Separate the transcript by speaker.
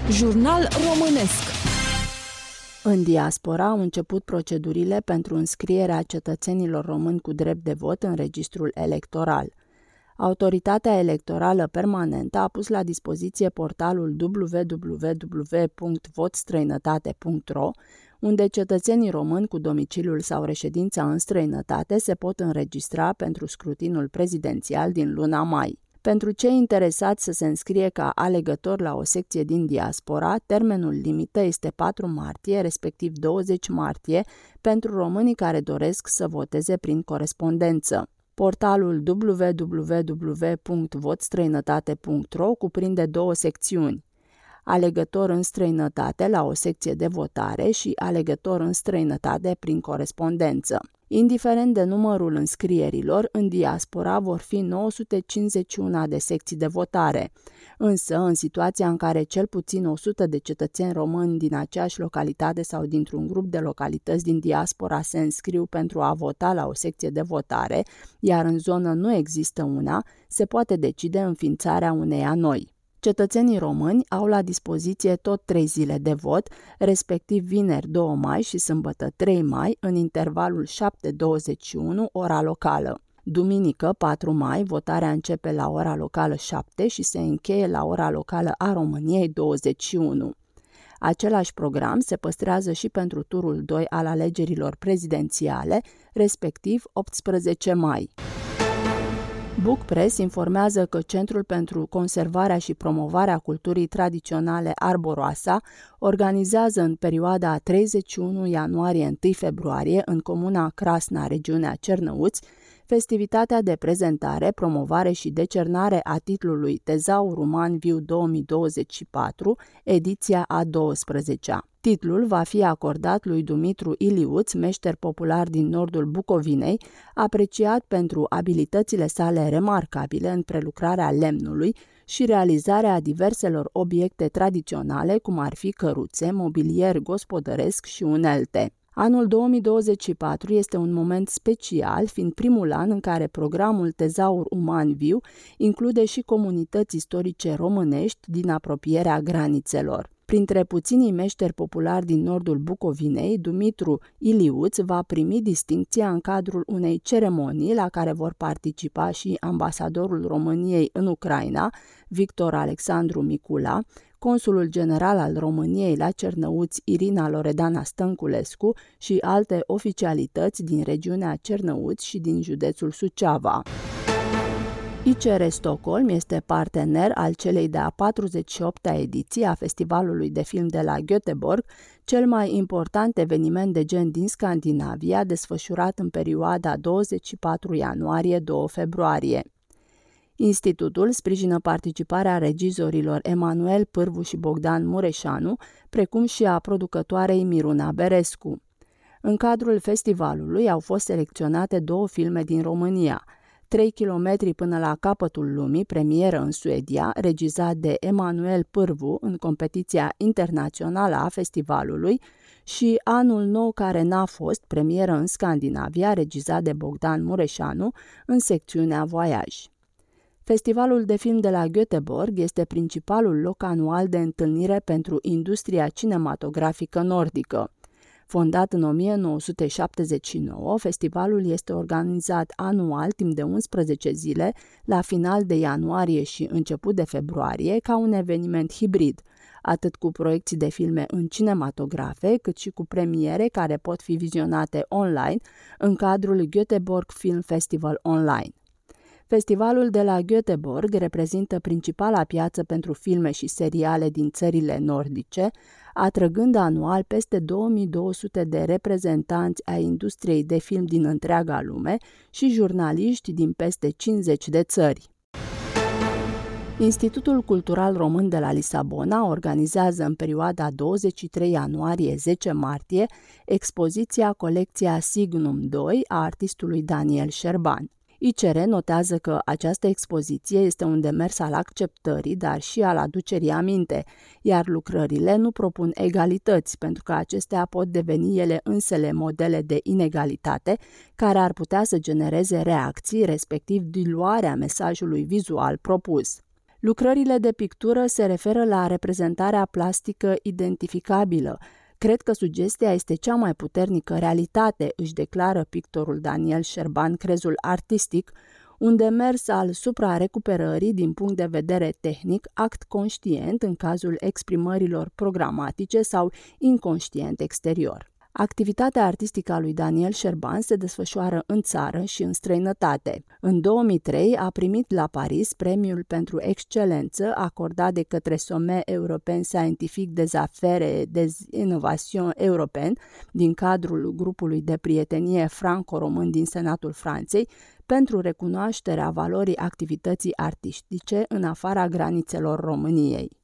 Speaker 1: Jurnal românesc.
Speaker 2: În diaspora au început procedurile pentru înscrierea cetățenilor români cu drept de vot în registrul electoral. Autoritatea electorală permanentă a pus la dispoziție portalul www.votstrăinătate.ro, unde cetățenii români cu domiciliul sau reședința în străinătate se pot înregistra pentru scrutinul prezidențial din luna mai. Pentru cei interesați să se înscrie ca alegător la o secție din diaspora, termenul limită este 4 martie, respectiv 20 martie, pentru românii care doresc să voteze prin corespondență. Portalul www.votstrăinătate.ro cuprinde 2 secțiuni: alegător în străinătate la o secție de votare și alegător în străinătate prin corespondență. Indiferent de numărul înscrierilor, în diaspora vor fi 951 de secții de votare. Însă, în situația în care cel puțin 100 de cetățeni români din aceeași localitate sau dintr-un grup de localități din diaspora se înscriu pentru a vota la o secție de votare, iar în zonă nu există una, se poate decide înființarea uneia noi. Cetățenii români au la dispoziție tot 3 zile de vot, respectiv vineri 2 mai și sâmbătă 3 mai, în intervalul 7-21 ora locală. Duminică 4 mai, votarea începe la ora locală 7 și se încheie la ora locală a României 21. Același program se păstrează și pentru turul 2 al alegerilor prezidențiale, respectiv 18 mai. Bookpress informează că Centrul pentru Conservarea și Promovarea Culturii Tradiționale Arboroasa organizează în perioada 31 ianuarie-1 februarie în comuna Crasna, regiunea Cernăuți, festivitatea de prezentare, promovare și decernare a titlului Tezaur Uman Viu 2024, ediția a 12-a. Titlul va fi acordat lui Dumitru Iliuț, meșter popular din nordul Bucovinei, apreciat pentru abilitățile sale remarcabile în prelucrarea lemnului și realizarea diverselor obiecte tradiționale, cum ar fi căruțe, mobilier gospodăresc și unelte. Anul 2024 este un moment special, fiind primul an în care programul Tezaur Uman Viu include și comunități istorice românești din apropierea granițelor. Printre puținii meșteri populari din nordul Bucovinei, Dumitru Iliuț va primi distincția în cadrul unei ceremonii la care vor participa și ambasadorul României în Ucraina, Victor Alexandru Micula, consulul general al României la Cernăuți, Irina Loredana Stănculescu și alte oficialități din regiunea Cernăuți și din județul Suceava. ICR Stockholm este partener al celei de-a 48-a ediție a Festivalului de Film de la Göteborg, cel mai important eveniment de gen din Scandinavia, desfășurat în perioada 24 ianuarie-2 februarie. Institutul sprijină participarea regizorilor Emanuel Pârvu și Bogdan Mureșanu, precum și a producătoarei Miruna Berescu. În cadrul festivalului au fost selecționate 2 filme din România: 3 km până la capătul lumii, premieră în Suedia, regizat de Emanuel Pârvu în competiția internațională a festivalului, și Anul nou care n-a fost, premieră în Scandinavia, regizat de Bogdan Mureșanu în secțiunea Voiaj. Festivalul de film de la Göteborg este principalul loc anual de întâlnire pentru industria cinematografică nordică. Fondat în 1979, festivalul este organizat anual timp de 11 zile, la final de ianuarie și început de februarie, ca un eveniment hibrid, atât cu proiecții de filme în cinematografe, cât și cu premiere care pot fi vizionate online în cadrul Göteborg Film Festival Online. Festivalul de la Göteborg reprezintă principala piață pentru filme și seriale din țările nordice, atrăgând anual peste 2200 de reprezentanți ai industriei de film din întreaga lume și jurnaliști din peste 50 de țări. Institutul Cultural Român de la Lisabona organizează în perioada 23 ianuarie-10 martie expoziția Colecția Signum II a artistului Daniel Șerban. ICR notează că această expoziție este un demers al acceptării, dar și al aducerii aminte, iar lucrările nu propun egalități, pentru că acestea pot deveni ele însele modele de inegalitate, care ar putea să genereze reacții, respectiv diluarea mesajului vizual propus. Lucrările de pictură se referă la reprezentarea plastică identificabilă. Cred că sugestia este cea mai puternică realitate, își declară pictorul Daniel Șerban crezul artistic, un demers al suprarecuperării din punct de vedere tehnic, act conștient în cazul exprimărilor programatice sau inconștient exterior. Activitatea artistică a lui Daniel Șerban se desfășoară în țară și în străinătate. În 2003 a primit la Paris premiul pentru excelență acordat de către Sommet European Scientifique des Affaires et des Innovations Européennes din cadrul grupului de prietenie franco-român din Senatul Franței pentru recunoașterea valorii activității artistice în afara granițelor României.